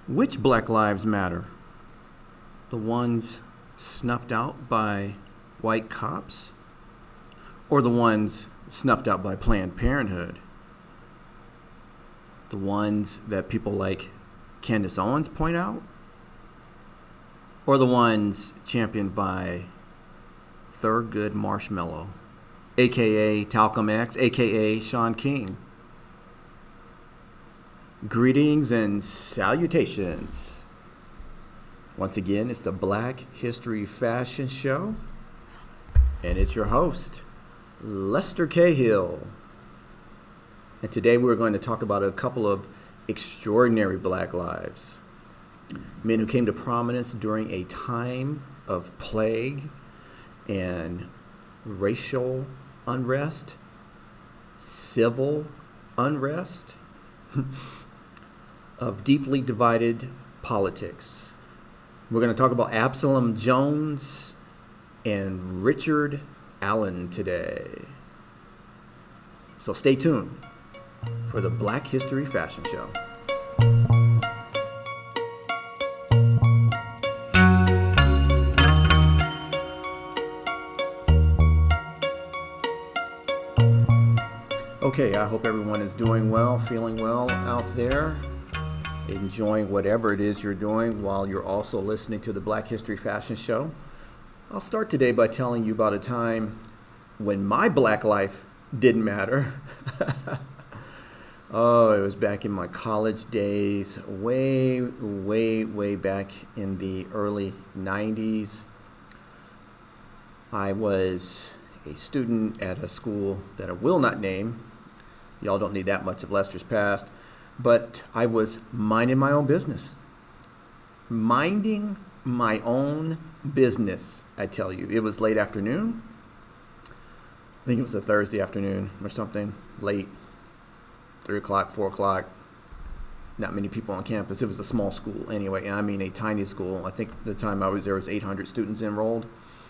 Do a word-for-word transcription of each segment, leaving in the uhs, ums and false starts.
Which Black Lives Matter? The ones snuffed out by white cops? Or the ones snuffed out by Planned Parenthood? The ones that people like Candace Owens point out? Or the ones championed by Thurgood Marshmallow, aka Talcum X, aka Shaun King? Greetings and salutations. Once again, it's the Black History Fashion Show, and it's your host, Lester Cahill. And today we're going to talk about a couple of extraordinary black lives. Men who came to prominence during a time of plague and racial unrest, civil unrest, of deeply divided politics. We're going to talk about Absalom Jones and Richard Allen today. So stay tuned for the Black History Fashion Show. Okay, I hope everyone is doing well, feeling well out there, enjoying whatever it is you're doing while you're also listening to the Black History Fashion Show. I'll start today by telling you about a time when my black life didn't matter. Oh, it was back in my college days, way, way, way back in the early nineties. I was a student at a school that I will not name. Y'all don't need that much of Lester's past. But I was minding my own business. Minding my own business, I tell you. It was late afternoon. I think it was a Thursday afternoon or something. Late. three o'clock, four o'clock. Not many people on campus. It was a small school anyway. And I mean a tiny school. I think the time I was there was eight hundred students enrolled.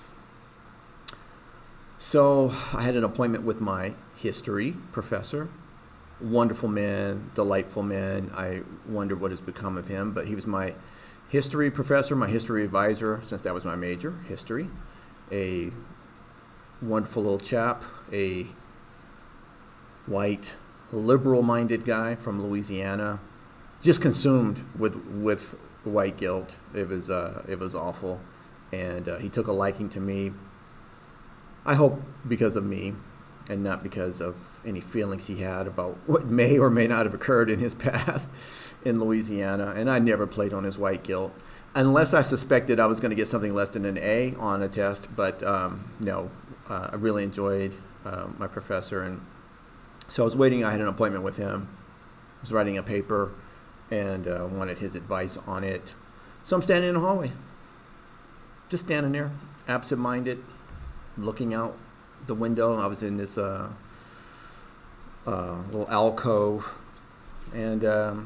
So I had an appointment with my history professor. Wonderful man, delightful man. I wondered what has become of him, but he was my history professor, my history advisor, since that was my major, history. A wonderful little chap, a white, liberal-minded guy from Louisiana, just consumed with with white guilt. It was uh, it was awful, and uh, he took a liking to me. I hope because of me, and not because of any feelings he had about what may or may not have occurred in his past in Louisiana. And I never played on his white guilt, unless I suspected I was going to get something less than an A on a test. But um, no, uh, I really enjoyed uh, my professor. And so I was waiting. I had an appointment with him. I was writing a paper and uh, wanted his advice on it. So I'm standing in the hallway, just standing there, absent-minded, looking out the window. I was in this uh, uh, little alcove, and um,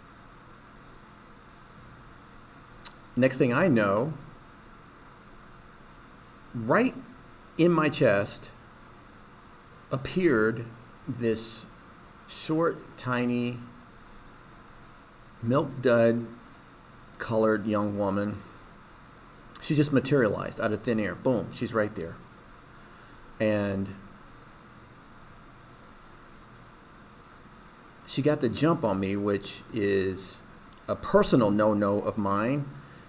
next thing I know, right in my chest appeared this short, tiny, milk dud colored young woman. She just materialized out of thin air. Boom, she's right there. And she got the jump on me, which is a personal no-no of mine.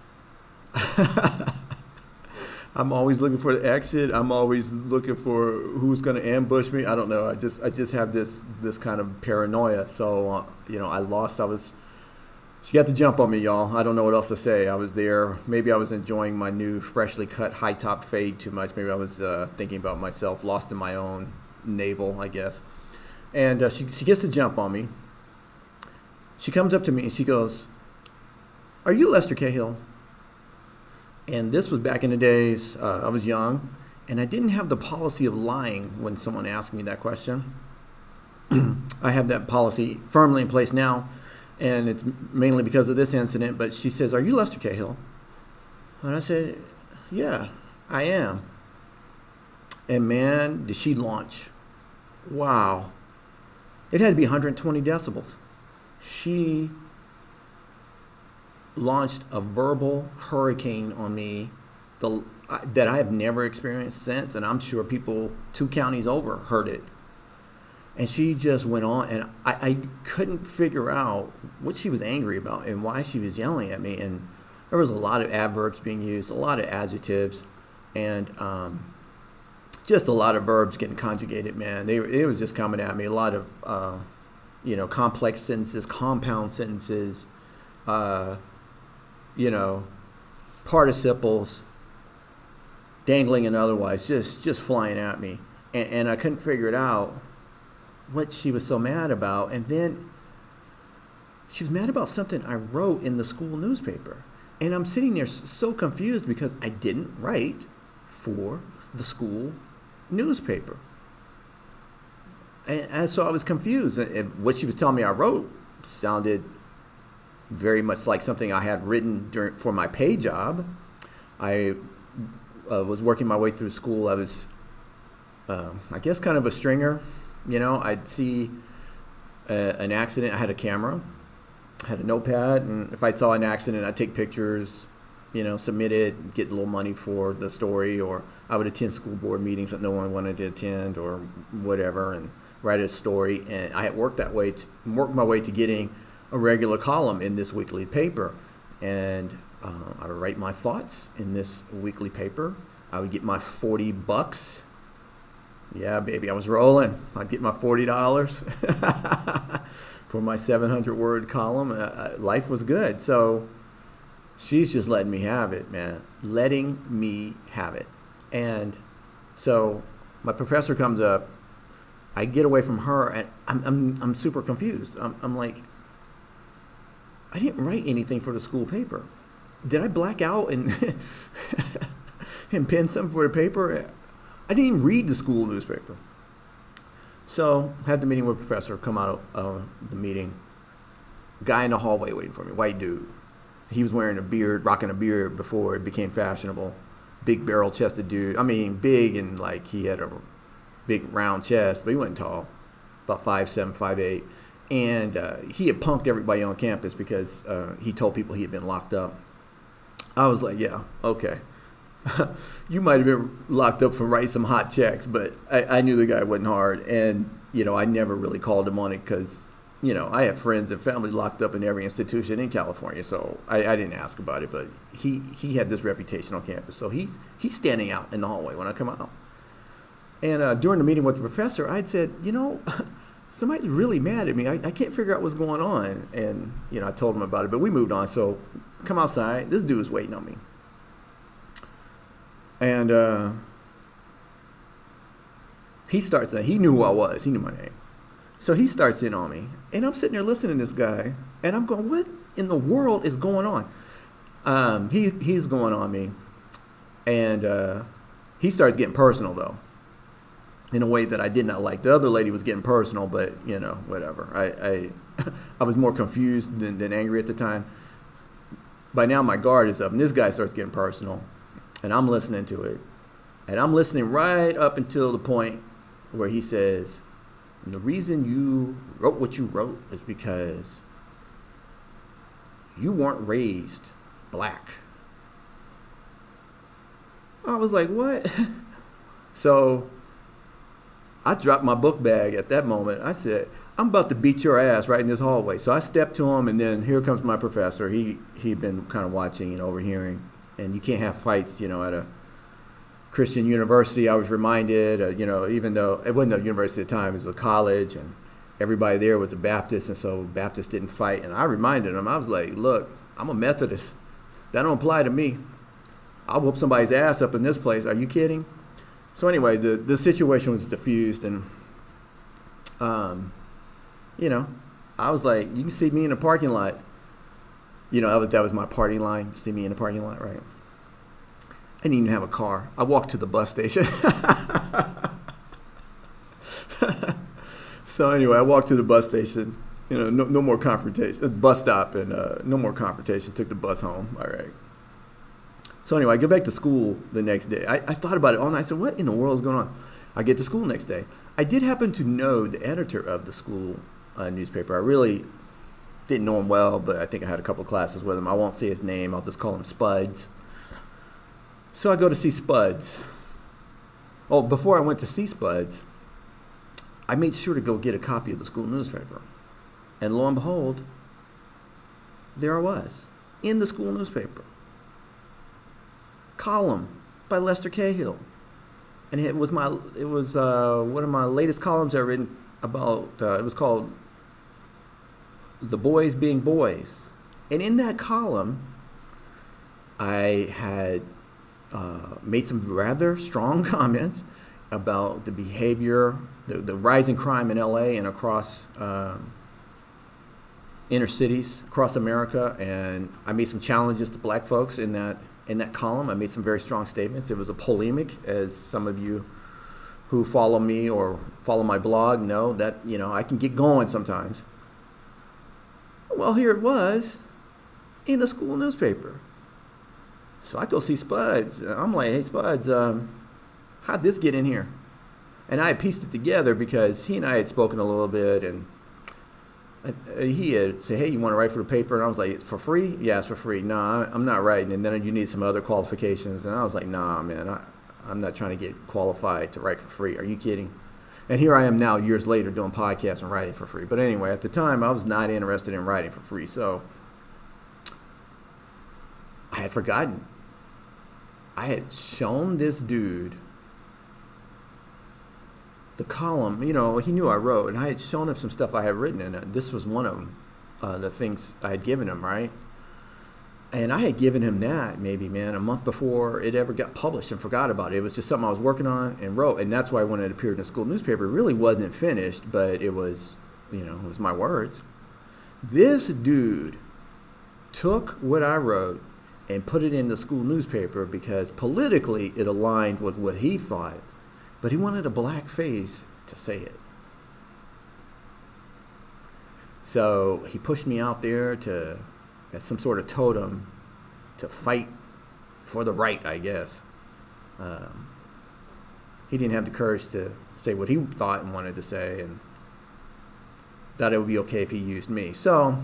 I'm always looking for the exit. I'm always looking for who's going to ambush me. I don't know. I just I just have this this kind of paranoia. So uh, you know, I lost. I was. She got the jump on me, y'all. I don't know what else to say. I was there. Maybe I was enjoying my new freshly cut high top fade too much. Maybe I was uh, thinking about myself, lost in my own navel, I guess. And uh, she, she gets the jump on me. She comes up to me and she goes, "Are you Lester Cahill?" And this was back in the days. Uh, I was young, and I didn't have the policy of lying when someone asked me that question. I have that policy firmly in place now. And it's mainly because of this incident, but she says, "Are you Lester Cahill?" And I said, "Yeah, I am." And man, did she launch. Wow. It had to be one hundred twenty decibels. She launched a verbal hurricane on me the, I, that I have never experienced since, and I'm sure people two counties over heard it. And she just went on, and I, I couldn't figure out what she was angry about and why she was yelling at me. And there was a lot of adverbs being used, a lot of adjectives, and um, just a lot of verbs getting conjugated, man. They, it was just coming at me. A lot of, uh, you know, complex sentences, compound sentences, uh, you know, participles, dangling and otherwise, just, just flying at me. And, and I couldn't figure it out what she was so mad about. And then she was mad about something I wrote in the school newspaper. And I'm sitting there so confused because I didn't write for the school newspaper. And, and so I was confused. And what she was telling me I wrote sounded very much like something I had written during for my pay job. I uh, was working my way through school. I was, uh, I guess, kind of a stringer. You know, I'd see uh, an accident. I had a camera, I had a notepad, and if I saw an accident, I'd take pictures, you know, submit it, get a little money for the story, or I would attend school board meetings that no one wanted to attend, or whatever, and write a story. And I had worked that way, to, worked my way to getting a regular column in this weekly paper, and uh, I would write my thoughts in this weekly paper. I would get my forty bucks. Yeah, baby, I was rolling. I'd get my forty dollars for my seven hundred word column. Uh, life was good. So she's just letting me have it, man. Letting me have it. And so my professor comes up. I get away from her, and I'm, I'm, I'm super confused. I'm, I'm like, I didn't write anything for the school paper. Did I black out and, and pen something for the paper? I didn't even read the school newspaper. So had the meeting with the professor, come out of uh, the meeting. Guy in the hallway waiting for me, white dude. He was wearing a beard, rocking a beard before it became fashionable. Big barrel chested dude. I mean, big and like he had a big round chest, but he wasn't tall. About five seven, five eight. And uh, he had punked everybody on campus because uh, he told people he had been locked up. I was like, yeah, okay. You might have been locked up for writing some hot checks, but I, I knew the guy wasn't hard. And, you know, I never really called him on it because, you know, I have friends and family locked up in every institution in California. So I, I didn't ask about it, but he, he had this reputation on campus. So he's, he's standing out in the hallway when I come out. And uh, during the meeting with the professor, I'd said, you know, somebody's really mad at me. I, I can't figure out what's going on. And, you know, I told him about it, but we moved on. So come outside. This dude is waiting on me. And uh, he starts, he knew who I was. He knew my name. So he starts in on me. And I'm sitting there listening to this guy. And I'm going, what in the world is going on? Um, he, he's going on me. And uh, he starts getting personal, though, in a way that I did not like. The other lady was getting personal, but, you know, whatever. I I, I was more confused than, than angry at the time. By now, my guard is up. And this guy starts getting personal. And I'm listening to it. And I'm listening right up until the point where he says, and the reason you wrote what you wrote is because you weren't raised black. I was like, what? So I dropped my book bag at that moment. I said, I'm about to beat your ass right in this hallway. So I stepped to him, and then here comes my professor. He, he'd been kind of watching and overhearing. And you can't have fights, you know, at a Christian university. I was reminded, uh, you know, even though it wasn't a university at the time, it was a college, and everybody there was a Baptist, and so Baptists didn't fight. And I reminded him, I was like, look, I'm a Methodist. That don't apply to me. I'll whoop somebody's ass up in this place. Are you kidding? So anyway, the, the situation was diffused, and, um, you know, I was like, you can see me in the parking lot. You know, that was, that was my party line. You see me in the parking lot, right? I didn't even have a car. I walked to the bus station. So anyway, I walked to the bus station. You know, no, no more confrontation. Bus stop and uh, no more confrontation. Took the bus home. All right. So anyway, I get back to school the next day. I, I thought about it all night. I said, what in the world is going on? I get to school next day. I did happen to know the editor of the school uh, newspaper. I really Didn't know him well, but I think I had a couple of classes with him. I won't say his name. I'll just call him Spuds. So I go to see Spuds. Oh, before I went to see Spuds, I made sure to go get a copy of the school newspaper. And lo and behold, there I was, in the school newspaper. Column by Lester Cahill. And it was my it was uh, one of my latest columns I've written about, uh, it was called The Boys Being Boys. And in that column, I had uh, made some rather strong comments about the behavior, the, the rising crime in L A and across um, inner cities across America. And I made some challenges to black folks in that in that column. I made some very strong statements. It was a polemic, as some of you who follow me or follow my blog know that, you know, I can get going sometimes. Well, here it was in a school newspaper. So I go see Spuds. I'm like, hey, Spuds, um, how'd this get in here? And I had pieced it together because he and I had spoken a little bit, and he had said, hey, you want to write for the paper? And I was like, it's for free? Yeah, it's for free. No, nah, I'm not writing. And then you need some other qualifications. And I was like, nah, man, I, I'm not trying to get qualified to write for free. Are you kidding? And here I am now, years later, doing podcasts and writing for free. But anyway, at the time, I was not interested in writing for free. So I had forgotten. I had shown this dude the column, you know, he knew I wrote, and I had shown him some stuff I had written, and this was one of them, uh, the things I had given him, right? And I had given him that maybe, man, a month before it ever got published, and forgot about it. It was just something I was working on and wrote, and that's why when it appeared in the school newspaper, it really wasn't finished, but it was, you know, it was my words. This dude took what I wrote and put it in the school newspaper because politically it aligned with what he thought. But he wanted a black face to say it. So he pushed me out there to, as some sort of totem, to fight for the right, I guess. Um, he didn't have the courage to say what he thought and wanted to say, and thought it would be okay if he used me. So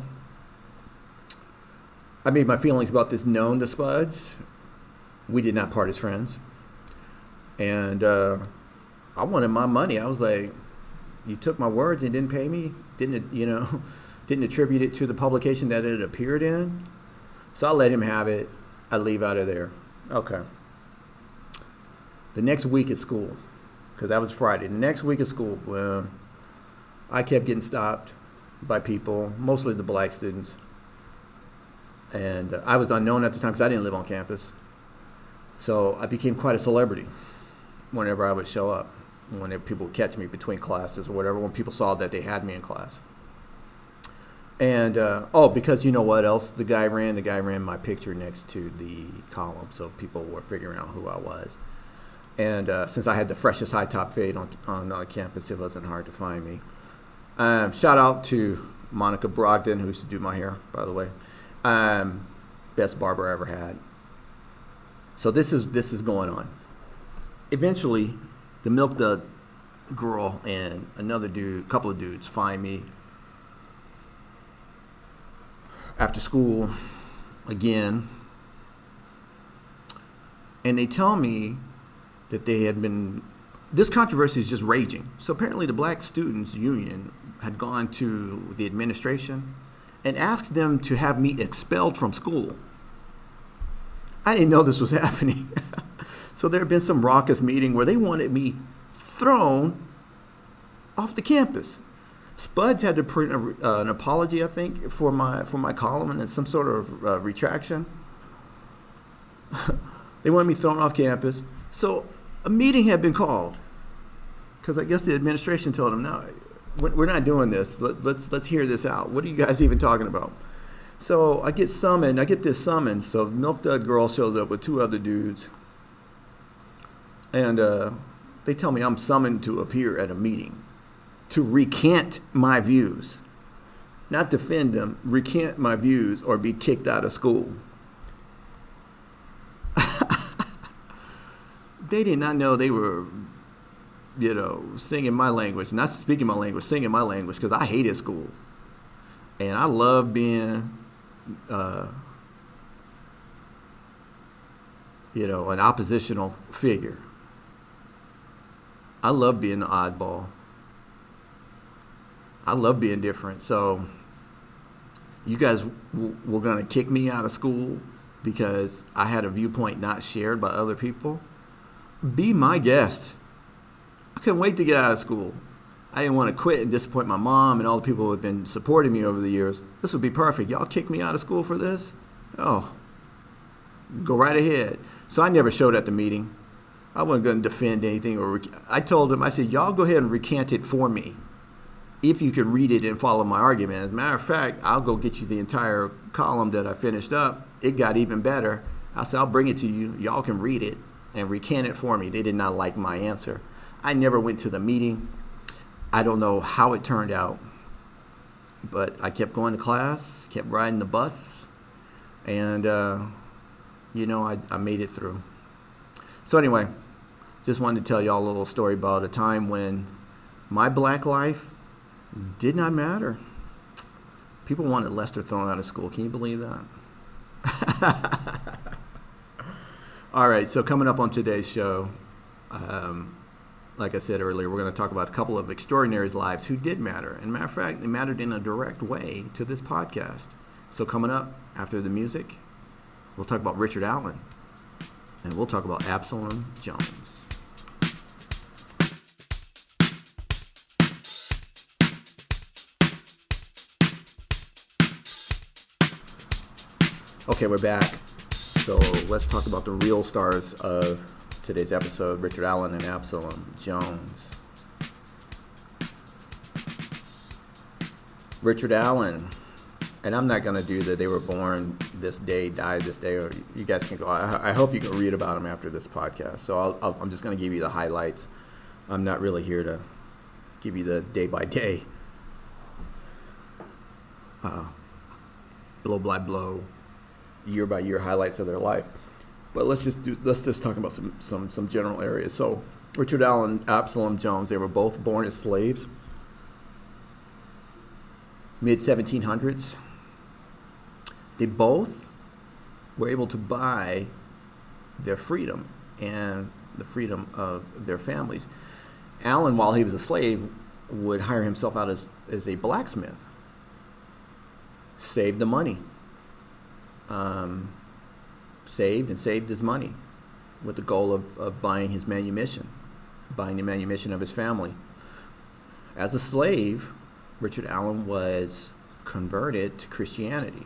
I made my feelings about this known to Spuds. We did not part as friends. And uh, I wanted my money. I was like, you took my words and didn't pay me? Didn't, you know, didn't attribute it to the publication that it appeared in? So I let him have it. I leave out of there. Okay. The next week at school, because that was Friday. The next week at school, well, I kept getting stopped by people, mostly the black students. And uh, I was unknown at the time because I didn't live on campus. So I became quite a celebrity whenever I would show up, whenever people would catch me between classes or whatever, when people saw that they had me in class. And, uh, oh, because you know what else the guy ran? The guy ran my picture next to the column, so people were figuring out who I was. And uh, since I had the freshest high top fade on, on uh, campus, it wasn't hard to find me. Um, shout out to Monica Brogdon, who used to do my hair, by the way. Um, best barber I ever had. So this is this is going on. Eventually, the Milk Dud girl and another dude, a couple of dudes, find me after school again, and they tell me that they had been. This controversy is just raging. So apparently, the Black Students Union had gone to the administration and asked them to have me expelled from school. I didn't know this was happening. So there had been some raucous meeting where they wanted me thrown off the campus. Spuds had to print a, uh, an apology, I think, for my for my column and some sort of uh, retraction. They wanted me thrown off campus. So a meeting had been called because I guess the administration told them, no, we're not doing this. Let, let's let's hear this out. What are you guys even talking about? So I get summoned. I get this summons. So Milk Dud girl shows up with two other dudes, and uh, they tell me I'm summoned to appear at a meeting to recant my views, not defend them, recant my views, or be kicked out of school. They did not know they were, you know, singing my language, not speaking my language, singing my language, because I hated school. And I love being, uh, you know, an oppositional figure. I love being the oddball. I love being different. So you guys w- were going to kick me out of school because I had a viewpoint not shared by other people. Be my guest. I couldn't wait to get out of school. I didn't want to quit and disappoint my mom and all the people who have been supporting me over the years. This would be perfect. Y'all kick me out of school for this? Oh, go right ahead. So I never showed at the meeting. I wasn't going to defend anything. Or rec- I told them, I said, y'all go ahead and recant it for me if you can read it and follow my argument. As a matter of fact, I'll go get you the entire column that I finished up. It got even better. I said, I'll bring it to you. Y'all can read it and recant it for me. They did not like my answer. I never went to the meeting. I don't know how it turned out, but I kept going to class, kept riding the bus, and, uh, you know, I, I made it through. So anyway, just wanted to tell y'all a little story about a time when my black life did not matter. People wanted Lester thrown out of school. Can you believe that? All right, so coming up on today's show, um, like I said earlier, we're going to talk about a couple of extraordinary lives who did matter. And matter of fact, they mattered in a direct way to this podcast. So coming up after the music, we'll talk about Richard Allen. And we'll talk about Absalom Jones. Okay, we're back. So let's talk about the real stars of today's episode, Richard Allen and Absalom Jones. Richard Allen, and I'm not going to do that they were born this day, died this day, or you guys can go. I, I hope you can read about him after this podcast. So I'll, I'll, I'm just going to give you the highlights. I'm not really here to give you the day-by-day, uh, blow-by-blow, year-by-year highlights of their life. But let's just do. Let's just talk about some some some general areas. So, Richard Allen, Absalom Jones, they were both born as slaves. mid seventeen hundreds. They both were able to buy their freedom and the freedom of their families. Allen, while he was a slave, would hire himself out as as a blacksmith. Saved the money. Um. saved and saved his money with the goal of, of buying his manumission, buying the manumission of his family. As a slave, Richard Allen was converted to Christianity.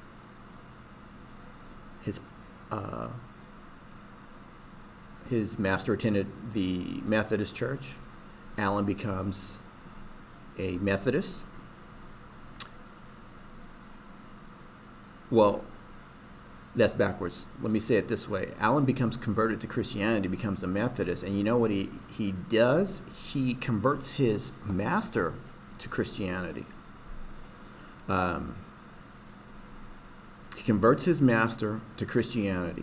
His uh, his master attended the Methodist church. Allen becomes a Methodist. Well, that's backwards. Let me say it this way. Allen becomes converted to Christianity, becomes a Methodist, and you know what he, he does? He converts his master to Christianity. Um, he converts his master to Christianity.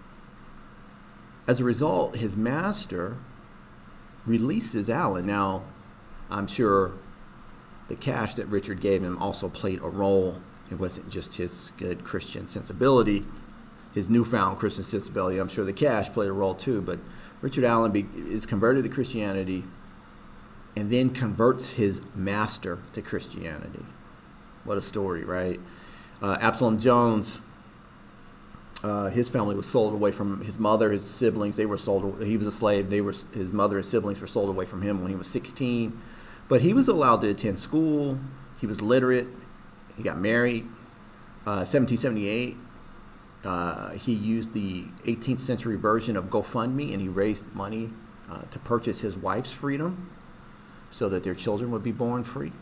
As a result, his master releases Allen. Now, I'm sure the cash that Richard gave him also played a role. It wasn't just his good Christian sensibility, his newfound Christian sensibility. I'm sure the cash played a role too. But Richard Allen be, is converted to Christianity and then converts his master to Christianity. What a story, right? Uh, Absalom Jones, uh, his family was sold away from his mother, his siblings. They were sold. He was a slave. They were his mother and siblings were sold away from him when he was sixteen. But he was allowed to attend school. He was literate. He got married. Uh, seventeen seventy-eight, uh, he used the eighteenth century version of GoFundMe, and he raised money uh, to purchase his wife's freedom so that their children would be born free.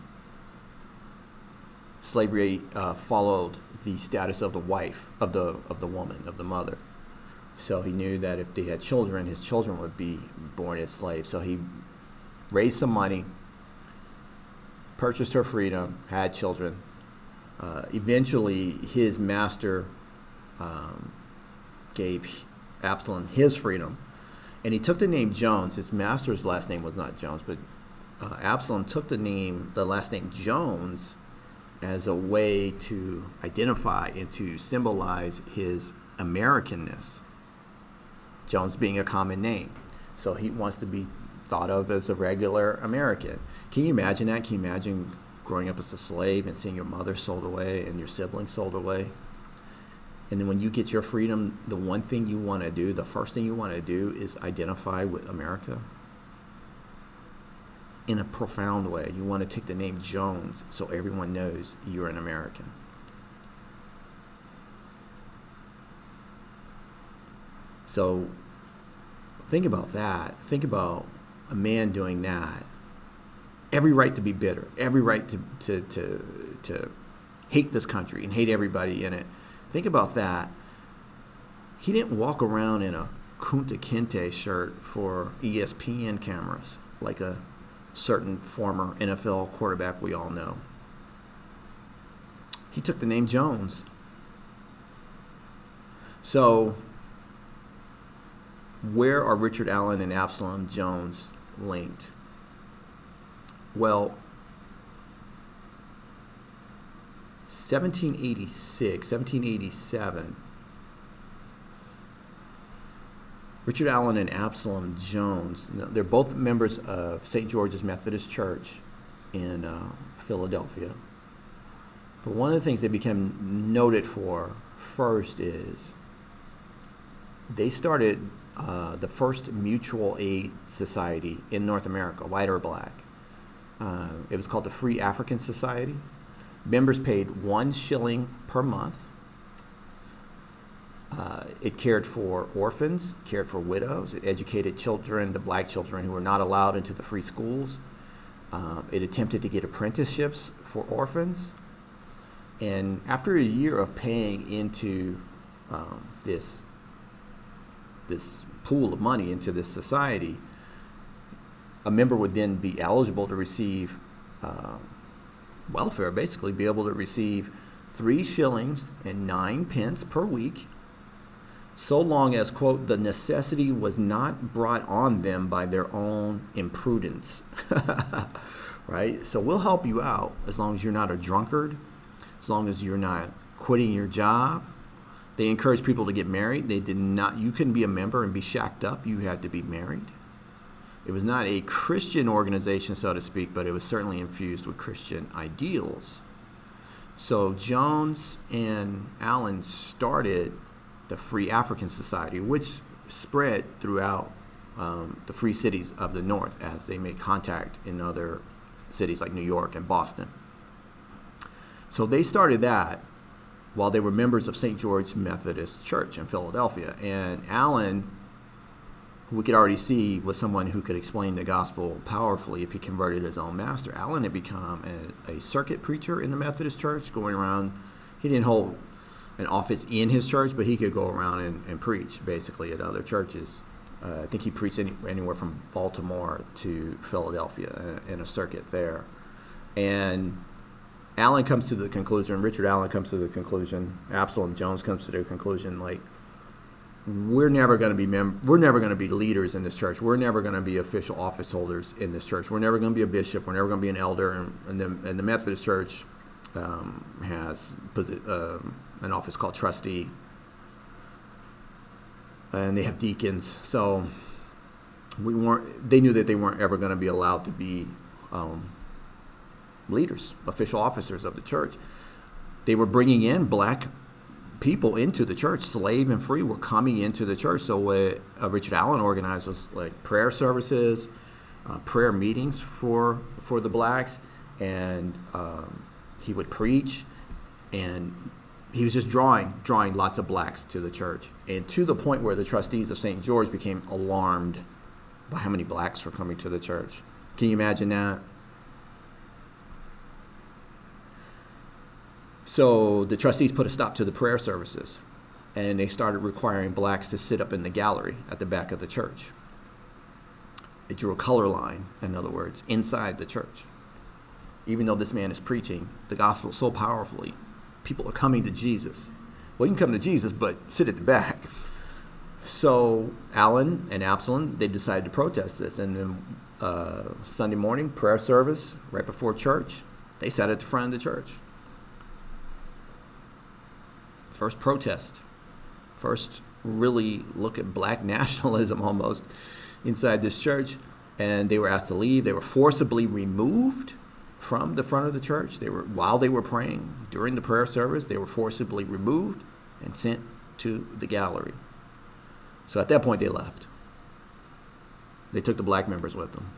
Slavery uh, followed the status of the wife, of the of the woman, of the mother. So he knew that if they had children, his children would be born as slaves. So he raised some money, purchased her freedom, had children. Uh, eventually, his master um, gave Absalom his freedom, and he took the name Jones. His master's last name was not Jones, but uh, Absalom took the name, the last name Jones, as a way to identify and to symbolize his Americanness, Jones being a common name. So he wants to be thought of as a regular American. Can you imagine that? Can you imagine growing up as a slave and seeing your mother sold away and your siblings sold away? And then when you get your freedom, the one thing you want to do, the first thing you want to do is identify with America in a profound way. You want to take the name Jones so everyone knows you're an American. So think about that. Think about a man doing that. Every right to be bitter, every right to, to, to, to hate this country and hate everybody in it. Think about that. He didn't walk around in a Kunta Kinte shirt for E S P N cameras like a certain former N F L quarterback we all know. He took the name Jones. So where are Richard Allen and Absalom Jones linked? Well, seventeen eighty-six, seventeen eighty-seven, Richard Allen and Absalom Jones, they're both members of Saint George's Methodist Church in uh, Philadelphia. But one of the things they became noted for first is they started uh, the first mutual aid society in North America, white or black. Uh, it was called the Free African Society. Members paid one shilling per month. Uh, it cared for orphans, cared for widows. It educated children, the black children who were not allowed into the free schools. Uh, it attempted to get apprenticeships for orphans. And after a year of paying into um, this, this pool of money into this society, a member would then be eligible to receive uh, welfare, basically be able to receive three shillings and nine pence per week, so long as, quote, the necessity was not brought on them by their own imprudence. Right? So we'll help you out as long as you're not a drunkard, as long as you're not quitting your job. They encouraged people to get married. They did not, you couldn't be a member and be shacked up. You had to be married. It was not a Christian organization, so to speak, but it was certainly infused with Christian ideals. So Jones and Allen started the Free African Society, which spread throughout um, the free cities of the North as they made contact in other cities like New York and Boston. So they started that while they were members of Saint George Methodist Church in Philadelphia. And Allen, who we could already see was someone who could explain the gospel powerfully if he converted his own master. Allen had become a, a circuit preacher in the Methodist Church, going around. He didn't hold an office in his church, but he could go around and, and preach basically at other churches. Uh, I think he preached any, anywhere from Baltimore to Philadelphia in a circuit there. And Allen comes to the conclusion, Richard Allen comes to the conclusion, Absalom Jones comes to the conclusion, like, we're never going to be mem- we're never going to be leaders in this church. We're never going to be official office holders in this church. We're never going to be a bishop. We're never going to be an elder. And, and, the, and the Methodist Church um, has uh, an office called trustee, and they have deacons. So we weren't. They knew that they weren't ever going to be allowed to be um, leaders, official officers of the church. They were bringing in black people into the church, slave and free, were coming into the church. So what uh, Richard Allen organized was like prayer services, uh, prayer meetings for for the blacks, and um, he would preach, and he was just drawing drawing lots of blacks to the church, and to the point where the trustees of Saint George became alarmed by how many blacks were coming to the church. Can you imagine that? So the trustees put a stop to the prayer services, and they started requiring blacks to sit up in the gallery at the back of the church. They drew a color line, in other words, inside the church. Even though this man is preaching the gospel so powerfully, people are coming to Jesus. Well, you can come to Jesus, but sit at the back. So Allen and Absalom, they decided to protest this. And then uh, Sunday morning, prayer service, right before church, they sat at the front of the church. first protest, first really look at black nationalism almost inside this church. And they were asked to leave. They were forcibly removed from the front of the church. They were, while they were praying during the prayer service, they were forcibly removed and sent to the gallery. So at that point, they left. They took the black members with them.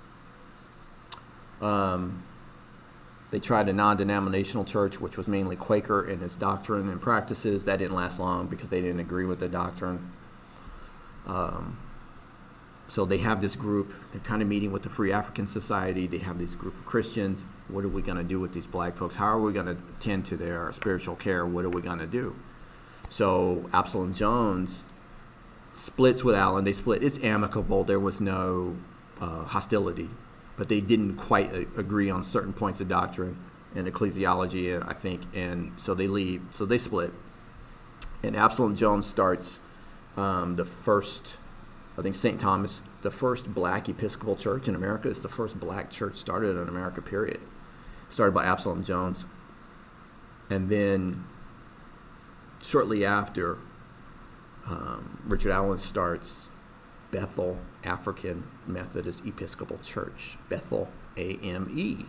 Um, they tried a non-denominational church, which was mainly Quaker in its doctrine and practices. That didn't last long because they didn't agree with the doctrine. Um, So they have this group, they're kind of meeting with the Free African Society. They have this group of Christians. What are we going to do with these black folks? How are we going to tend to their spiritual care? What are we going to do? So Absalom Jones splits with Allen. They split. It's amicable. There was no uh, hostility. But they didn't quite a- agree on certain points of doctrine and ecclesiology, I think. And so they leave. So they split. And Absalom Jones starts um, the first... I think Saint Thomas, the first black Episcopal church in America, is the first black church started in America, period. Started by Absalom Jones. And then shortly after, um, Richard Allen starts Bethel African Methodist Episcopal Church, Bethel A M E.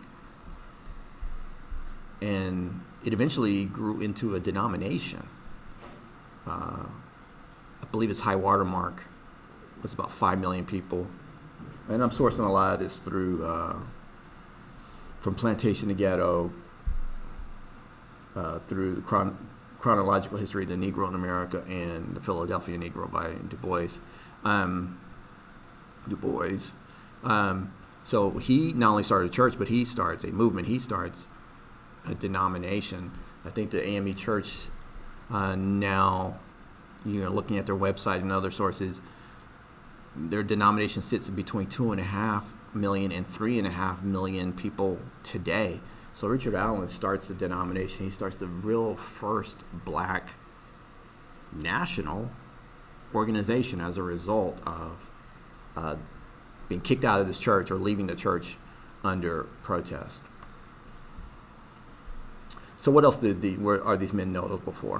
And it eventually grew into a denomination. Uh, I believe its high water mark was about five million people. And I'm sourcing a lot of this through, uh, from Plantation to Ghetto, uh, through the chron- chronological history of the Negro in America and the Philadelphia Negro by Du Bois. Um, Du Bois. Um, so he not only started a church, but he starts a movement. He starts a denomination. I think the A M E Church uh, now, you know, looking at their website and other sources, their denomination sits between two and a half million and three and a half million people today. So Richard Allen starts a denomination. He starts the real first black national organization as a result of uh, being kicked out of this church or leaving the church under protest. So what else did the were, are these men notable for?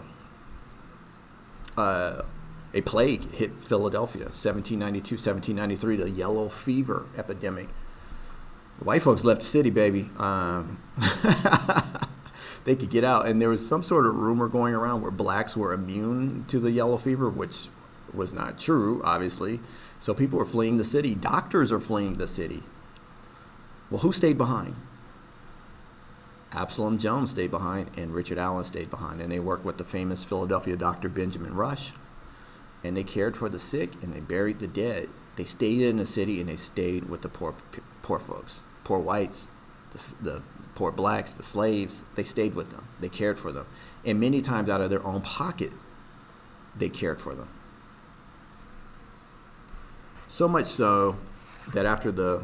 Uh, A plague hit Philadelphia, seventeen ninety-two, seventeen ninety-three, the yellow fever epidemic. The white folks left the city, baby. Um, they could get out. And there was some sort of rumor going around where blacks were immune to the yellow fever, which was not true, obviously. So people were fleeing the city. Doctors are fleeing the city. Well, who stayed behind? Absalom Jones stayed behind, and Richard Allen stayed behind. And they worked with the famous Philadelphia doctor Benjamin Rush. And they cared for the sick, and they buried the dead. They stayed in the city, and they stayed with the poor, poor folks, poor whites, the, the poor blacks, the slaves. They stayed with them. They cared for them, and many times out of their own pocket, they cared for them. So much so that after the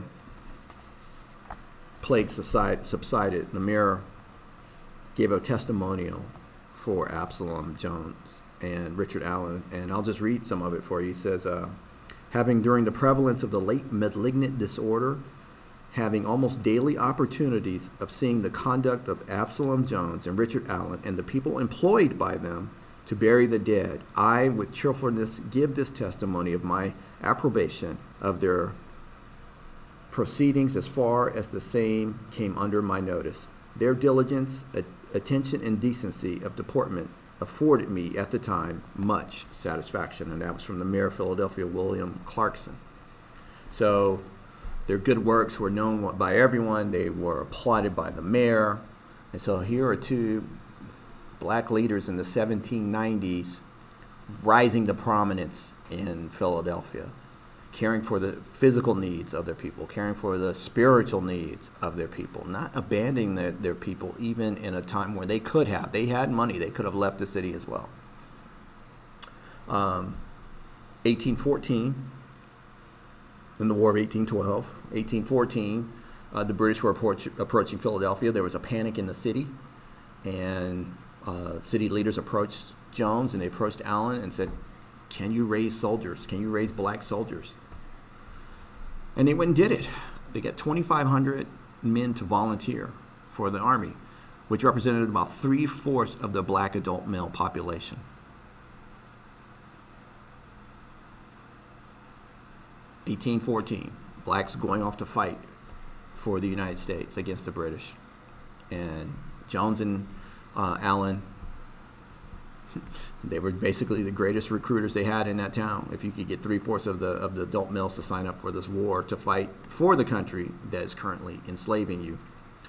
plague subsided, the mayor gave a testimonial for Absalom Jones and Richard Allen, and I'll just read some of it for you. He says, uh, having during the prevalence of the late malignant disorder, having almost daily opportunities of seeing the conduct of Absalom Jones and Richard Allen and the people employed by them to bury the dead, I with cheerfulness give this testimony of my approbation of their proceedings as far as the same came under my notice. Their diligence, a- attention, and decency of deportment afforded me at the time much satisfaction. And that was from the mayor of Philadelphia, William Clarkson. So their good works were known by everyone. They were applauded by the mayor. And so here are two black leaders in the seventeen nineties rising to prominence in Philadelphia, caring for the physical needs of their people, caring for the spiritual needs of their people, not abandoning their, their people even in a time where they could have. They had money. They could have left the city as well. Um, eighteen fourteen, in the War of eighteen twelve, eighteen fourteen, uh, the British were approach, approaching Philadelphia. There was a panic in the city, and uh, city leaders approached Jones, and they approached Allen and said, can you raise soldiers? Can you raise black soldiers? And they went and did it. They got twenty-five hundred men to volunteer for the army. which represented about three-fourths of the black adult male population. eighteen fourteen, blacks going off to fight for the United States against the British. And Jones and uh, Allen, they were basically the greatest recruiters they had in that town. If you could get three-fourths of the of the adult males to sign up for this war to fight for the country that is currently enslaving you.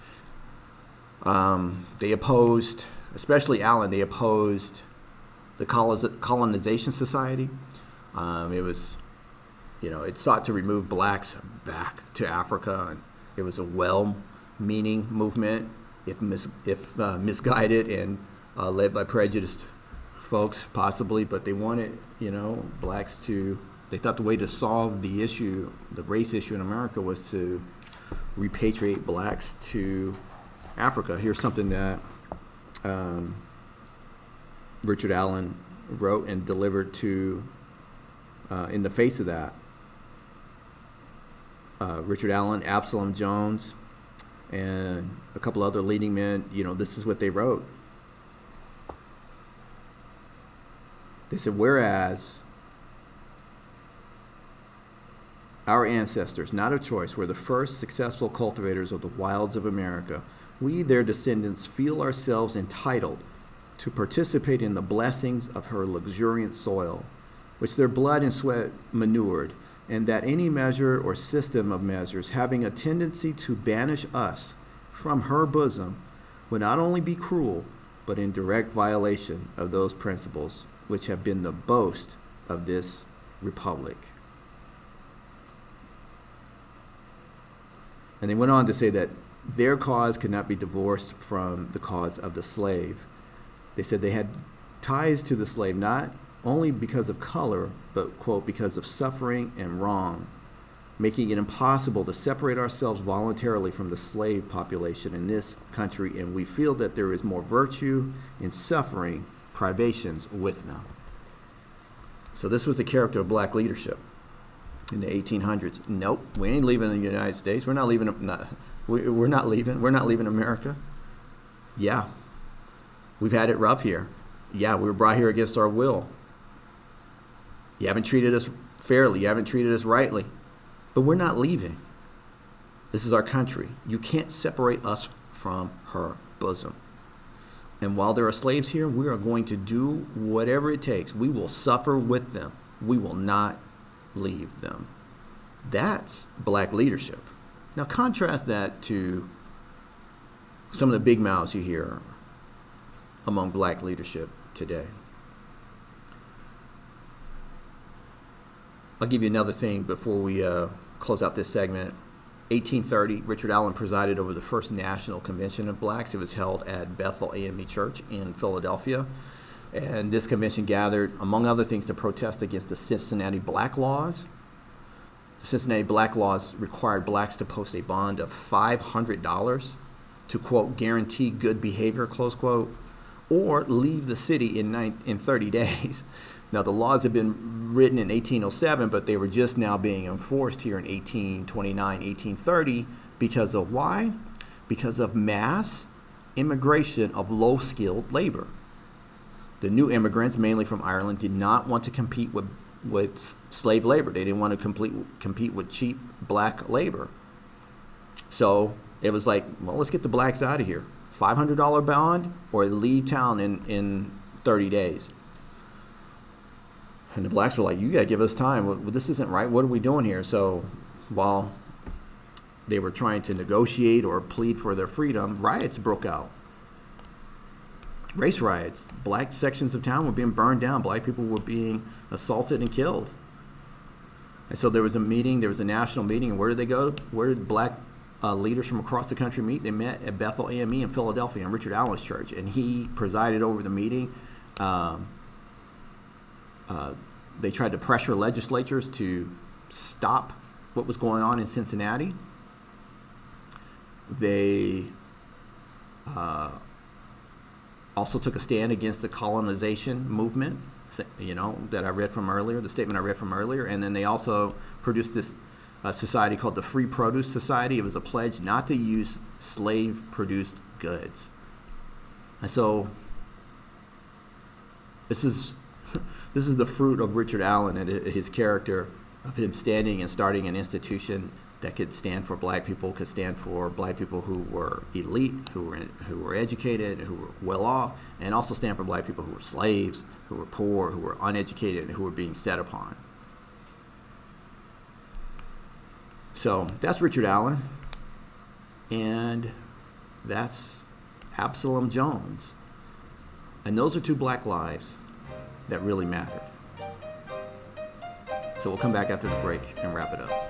Um, they opposed, especially Allen, they opposed the colonization society. Um, it was, you know, it sought to remove blacks back to Africa, and it was a well-meaning movement, if mis if uh, misguided and uh, led by prejudiced folks, possibly. But they wanted, you know, blacks to. They thought the way to solve the issue, the race issue in America, was to repatriate blacks to Africa. Here's something that um, Richard Allen wrote and delivered to, uh, in the face of that. Uh, Richard Allen, Absalom Jones, and a couple other leading men, you know, this is what they wrote. They said, whereas our ancestors, not of choice, were the first successful cultivators of the wilds of America, we, their descendants, feel ourselves entitled to participate in the blessings of her luxuriant soil, which their blood and sweat manured, and that any measure or system of measures having a tendency to banish us from her bosom would not only be cruel, but in direct violation of those principles which have been the boast of this republic. And they went on to say that their cause could not be divorced from the cause of the slave. They said they had ties to the slave not only because of color, but, quote, because of suffering and wrong, making it impossible to separate ourselves voluntarily from the slave population in this country, and we feel that there is more virtue in suffering privations with them. So this was the character of black leadership in the eighteen hundreds. Nope, we ain't leaving the United States. We're not leaving. Not, we're not leaving. We're not leaving America. Yeah, we've had it rough here. Yeah, we were brought here against our will. You haven't treated us fairly. You haven't treated us rightly. But we're not leaving. This is our country. You can't separate us from her bosom. And while there are slaves here, we are going to do whatever it takes. We will suffer with them. We will not leave them. That's black leadership. Now contrast that to some of the big mouths you hear among black leadership today. I'll give you another thing before we uh, close out this segment. eighteen thirty, Richard Allen presided over the first national convention of blacks. It was held at Bethel A M E Church in Philadelphia. And this convention gathered, among other things, to protest against the Cincinnati black laws. The Cincinnati black laws required blacks to post a bond of five hundred dollars to, quote, guarantee good behavior, close quote, or leave the city in, nine, in thirty days. Now, the laws had been written in eighteen oh seven, but they were just now being enforced here in eighteen twenty-nine, eighteen thirty, because of why? Because of mass immigration of low-skilled labor. The new immigrants, mainly from Ireland, did not want to compete with, with slave labor. They didn't want to complete, compete with cheap black labor. So it was like, well, let's get the blacks out of here. five hundred dollar bond or leave town in, in thirty days. And the blacks were like, you got to give us time. Well, this isn't right. What are we doing here? So while they were trying to negotiate or plead for their freedom, riots broke out. Race riots. Black sections of town were being burned down. Black people were being assaulted and killed. And so there was a meeting. There was a national meeting. And where did they go? Where did black uh, leaders from across the country meet? They met at Bethel A M E in Philadelphia in Richard Allen's church. And he presided over the meeting. Um, Uh, they tried to pressure legislatures to stop what was going on in Cincinnati. They uh, also took a stand against the colonization movement, you know, that I read from earlier, the statement I read from earlier. And then they also produced this uh, society called the Free Produce Society. It was a pledge not to use slave-produced goods. And so this is this is the fruit of Richard Allen and his character, of him standing and starting an institution that could stand for black people, could stand for black people who were elite, who were who were educated, who were well off, and also stand for black people who were slaves, who were poor, who were uneducated, and who were being set upon. So that's Richard Allen, and that's Absalom Jones. And those are two black lives that really mattered. So we'll come back after the break and wrap it up.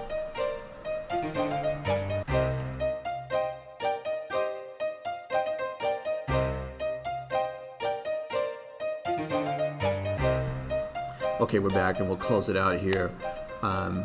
Okay, we're back and we'll close it out here. Um,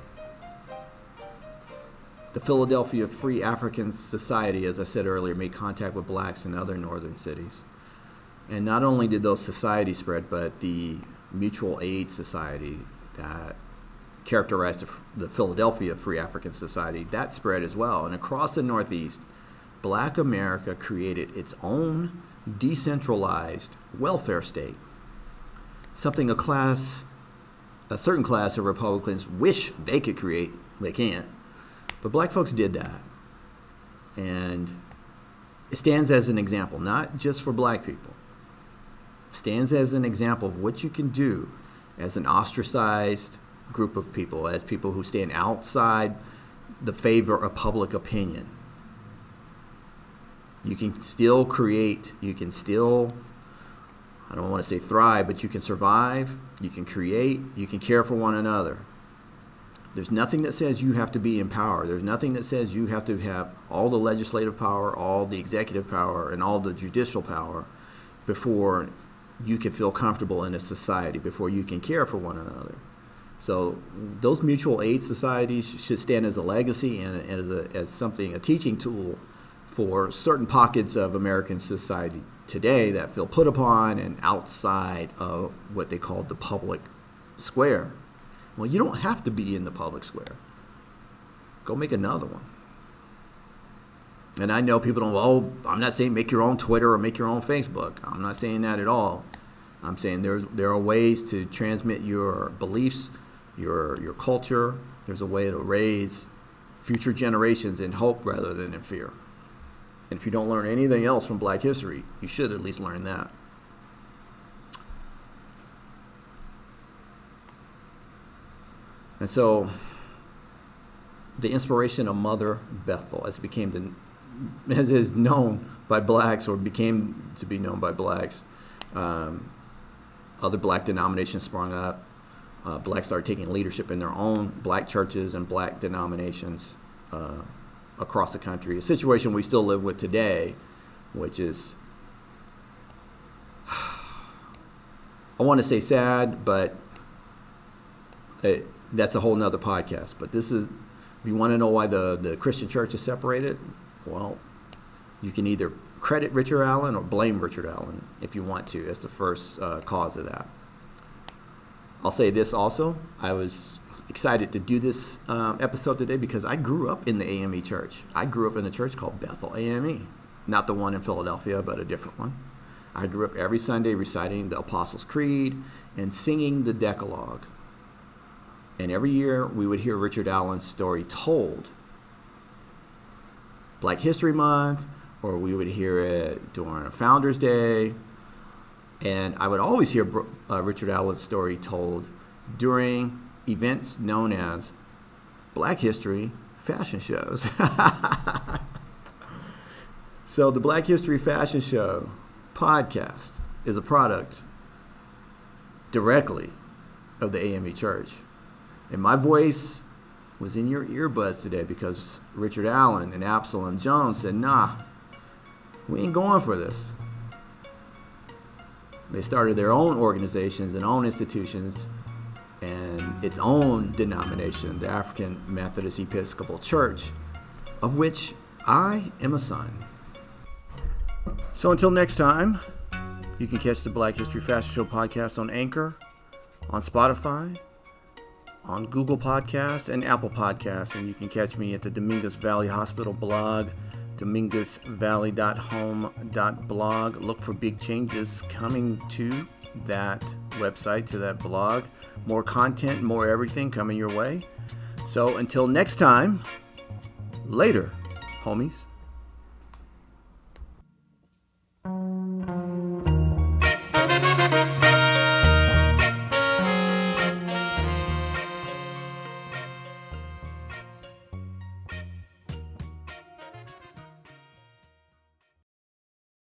the Philadelphia Free African Society, as I said earlier, made contact with blacks in other northern cities. And not only did those societies spread, but the Mutual Aid Society that characterized the Philadelphia Free African Society, that spread as well. And across the Northeast, Black America created its own decentralized welfare state. Something a class, a certain class of Republicans wish they could create. They can't. But black folks did that. And it stands as an example, not just for black people. It stands as an example of what you can do as an ostracized group of people, as people who stand outside the favor of public opinion. You can still create, you can still, I don't want to say thrive, but you can survive, you can create, you can care for one another. There's nothing that says you have to be in power. There's nothing that says you have to have all the legislative power, all the executive power, and all the judicial power before you can feel comfortable in a society, before you can care for one another. So those mutual aid societies should stand as a legacy and, and as, a, as something, a teaching tool for certain pockets of American society today that feel put upon and outside of what they call the public square. Well, you don't have to be in the public square. Go make another one. And I know people don't, well, I'm not saying make your own Twitter or make your own Facebook. I'm not saying that at all. I'm saying there's, there are ways to transmit your beliefs, your your culture. There's a way to raise future generations in hope rather than in fear. And if you don't learn anything else from Black history, you should at least learn that. And so the inspiration of Mother Bethel, as it became the, as is known by blacks, or became to be known by blacks, um, other black denominations sprung up. Uh, blacks started taking leadership in their own black churches and black denominations uh, across the country. A situation we still live with today, which is, I want to say sad, but it, that's a whole nother podcast. But this is, if you want to know why the, the Christian church is separated, well, you can either credit Richard Allen or blame Richard Allen if you want to as the first uh, cause of that. I'll say this also. I was excited to do this um, episode today because I grew up in the A M E church. I grew up in a church called Bethel A M E. Not the one in Philadelphia, but a different one. I grew up every Sunday reciting the Apostles' Creed and singing the Decalogue. And every year we would hear Richard Allen's story told. Black History Month, or we would hear it during Founders Day. And I would always hear uh, Richard Allen's story told during events known as Black History fashion shows. So the Black History Fashion Show podcast is a product directly of the A M E Church. And my voice was in your earbuds today because Richard Allen and Absalom Jones said, nah, we ain't going for this. They started their own organizations and own institutions and its own denomination, the African Methodist Episcopal Church, of which I am a son. So until next time, you can catch the Black History Fashion Show podcast on Anchor, on Spotify, on Google Podcasts, and Apple Podcasts. And you can catch me at the Dominguez Valley Hospital blog, Dominguez Valley dot home dot blog. Look for big changes coming to that website, to that blog. More content, more everything coming your way. So until next time, later, homies.